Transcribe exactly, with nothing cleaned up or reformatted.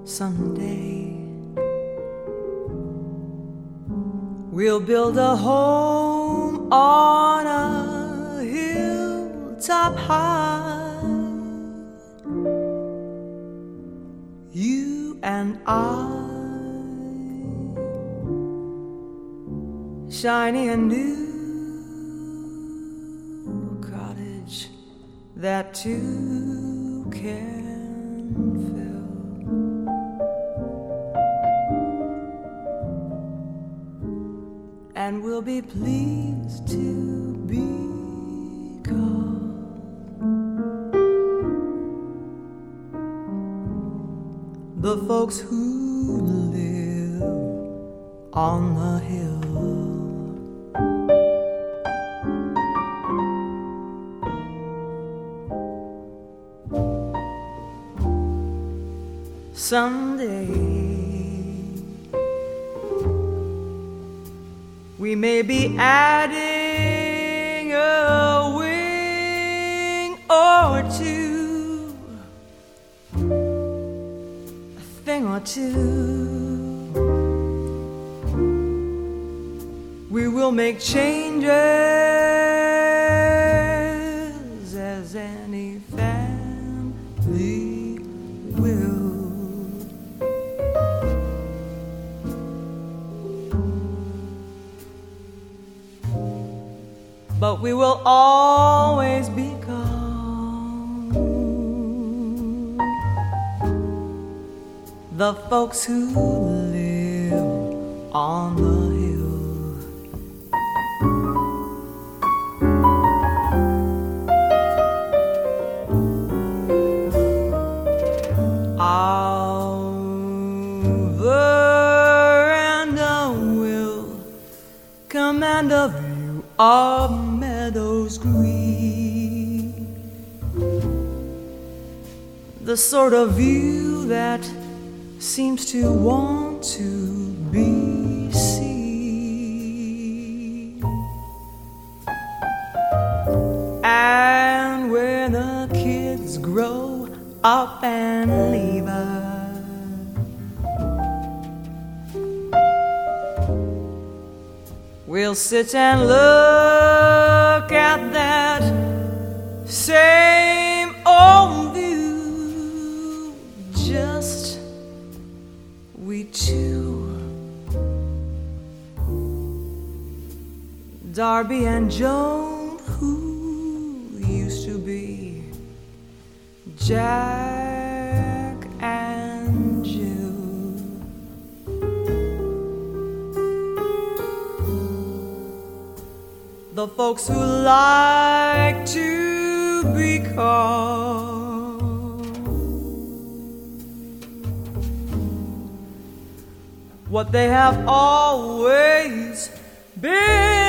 Someday we'll build a home on a hilltop high, you and I, shiny and new cottage that two can fill. And we'll be pleased to be called the folks who live on the hill. Someday we may be adding a wing or two, a thing or two. We will make changes as any family will. But we will always be called the folks who live on the hill. Our veranda will command a view of meadows green, the sort of view that seems to want to be seen. And when the kids grow up and leave us, we'll sit and look at that same old view, just we two, Darby and Joan, who used to be Jack and Jill. The folks who like to be called what they have always been.